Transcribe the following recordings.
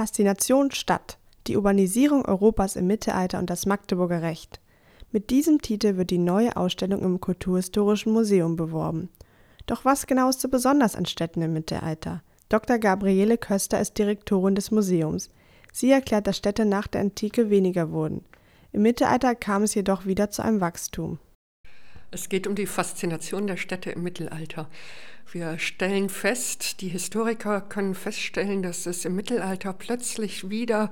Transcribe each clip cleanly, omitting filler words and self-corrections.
Faszination Stadt, die Urbanisierung Europas im Mittelalter und das Magdeburger Recht. Mit diesem Titel wird die neue Ausstellung im Kulturhistorischen Museum beworben. Doch was genau ist so besonders an Städten im Mittelalter? Dr. Gabriele Köster ist Direktorin des Museums. Sie erklärt, dass Städte nach der Antike weniger wurden. Im Mittelalter kam es jedoch wieder zu einem Wachstum. Es geht um die Faszination der Städte im Mittelalter. Wir stellen fest, die Historiker können feststellen, dass es im Mittelalter plötzlich wieder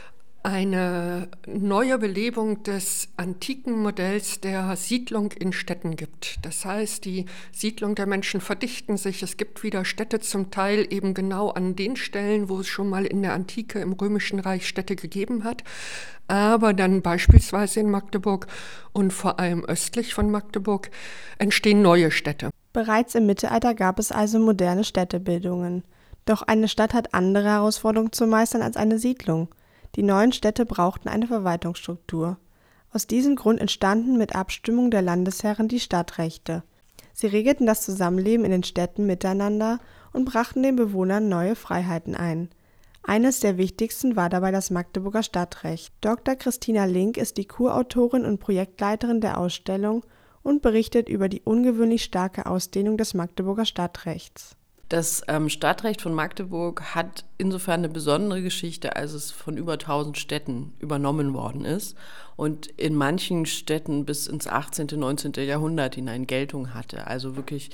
eine neue Belebung des antiken Modells der Siedlung in Städten gibt. Das heißt, die Siedlung der Menschen verdichten sich. Es gibt wieder Städte zum Teil eben genau an den Stellen, wo es schon mal in der Antike im Römischen Reich Städte gegeben hat. Aber dann beispielsweise in Magdeburg und vor allem östlich von Magdeburg entstehen neue Städte. Bereits im Mittelalter gab es also moderne Städtebildungen. Doch eine Stadt hat andere Herausforderungen zu meistern als eine Siedlung. Die neuen Städte brauchten eine Verwaltungsstruktur. Aus diesem Grund entstanden mit Abstimmung der Landesherren die Stadtrechte. Sie regelten das Zusammenleben in den Städten miteinander und brachten den Bewohnern neue Freiheiten ein. Eines der wichtigsten war dabei das Magdeburger Stadtrecht. Dr. Christina Link ist die Kurautorin und Projektleiterin der Ausstellung und berichtet über die ungewöhnlich starke Ausdehnung des Magdeburger Stadtrechts. Das Stadtrecht von Magdeburg hat insofern eine besondere Geschichte, als es von über 1000 Städten übernommen worden ist und in manchen Städten bis ins 18., 19. Jahrhundert hinein Geltung hatte. Also wirklich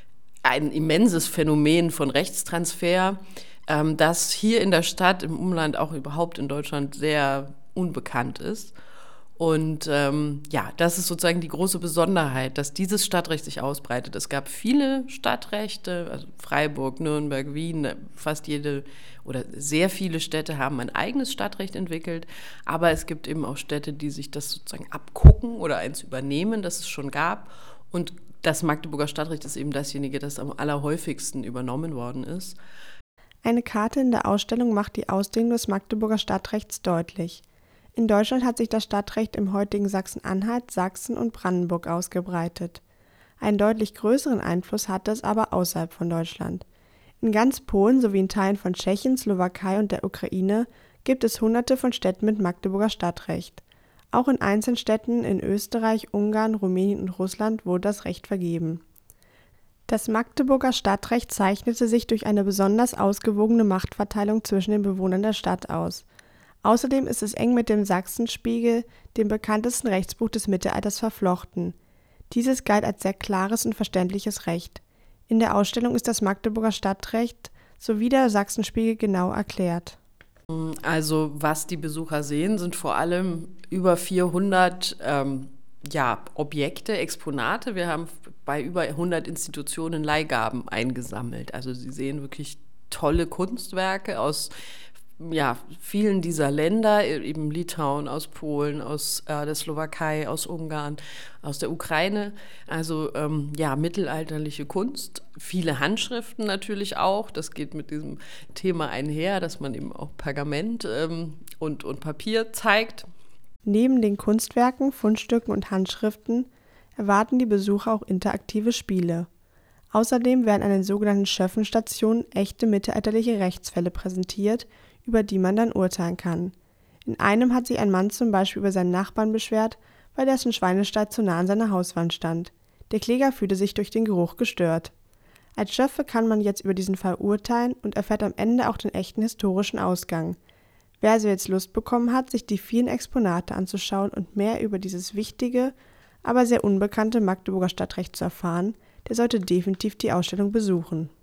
ein immenses Phänomen von Rechtstransfer, das hier in der Stadt, im Umland, auch überhaupt in Deutschland sehr unbekannt ist. Und das ist sozusagen die große Besonderheit, dass dieses Stadtrecht sich ausbreitet. Es gab viele Stadtrechte, also Freiburg, Nürnberg, Wien, fast jede oder sehr viele Städte haben ein eigenes Stadtrecht entwickelt. Aber es gibt eben auch Städte, die sich das sozusagen abgucken oder eins übernehmen, das es schon gab. Und das Magdeburger Stadtrecht ist eben dasjenige, das am allerhäufigsten übernommen worden ist. Eine Karte in der Ausstellung macht die Ausdehnung des Magdeburger Stadtrechts deutlich. In Deutschland hat sich das Stadtrecht im heutigen Sachsen-Anhalt, Sachsen und Brandenburg ausgebreitet. Einen deutlich größeren Einfluss hatte es aber außerhalb von Deutschland. In ganz Polen sowie in Teilen von Tschechien, Slowakei und der Ukraine gibt es Hunderte von Städten mit Magdeburger Stadtrecht. Auch in einzelnen Städten in Österreich, Ungarn, Rumänien und Russland wurde das Recht vergeben. Das Magdeburger Stadtrecht zeichnete sich durch eine besonders ausgewogene Machtverteilung zwischen den Bewohnern der Stadt aus. Außerdem ist es eng mit dem Sachsenspiegel, dem bekanntesten Rechtsbuch des Mittelalters, verflochten. Dieses galt als sehr klares und verständliches Recht. In der Ausstellung ist das Magdeburger Stadtrecht sowie der Sachsenspiegel genau erklärt. Also was die Besucher sehen, sind vor allem über 400 Objekte, Exponate. Wir haben bei über 100 Institutionen Leihgaben eingesammelt. Also Sie sehen wirklich tolle Kunstwerke aus vielen dieser Länder, eben Litauen, aus Polen, aus der Slowakei, aus Ungarn, aus der Ukraine. Also mittelalterliche Kunst, viele Handschriften natürlich auch. Das geht mit diesem Thema einher, dass man eben auch Pergament und Papier zeigt. Neben den Kunstwerken, Fundstücken und Handschriften erwarten die Besucher auch interaktive Spiele. Außerdem werden an den sogenannten Schöffenstationen echte mittelalterliche Rechtsfälle präsentiert, über die man dann urteilen kann. In einem hat sich ein Mann zum Beispiel über seinen Nachbarn beschwert, weil dessen Schweinestall zu nah an seiner Hauswand stand. Der Kläger fühlte sich durch den Geruch gestört. Als Schöffe kann man jetzt über diesen Fall urteilen und erfährt am Ende auch den echten historischen Ausgang. Wer also jetzt Lust bekommen hat, sich die vielen Exponate anzuschauen und mehr über dieses wichtige, aber sehr unbekannte Magdeburger Stadtrecht zu erfahren, der sollte definitiv die Ausstellung besuchen.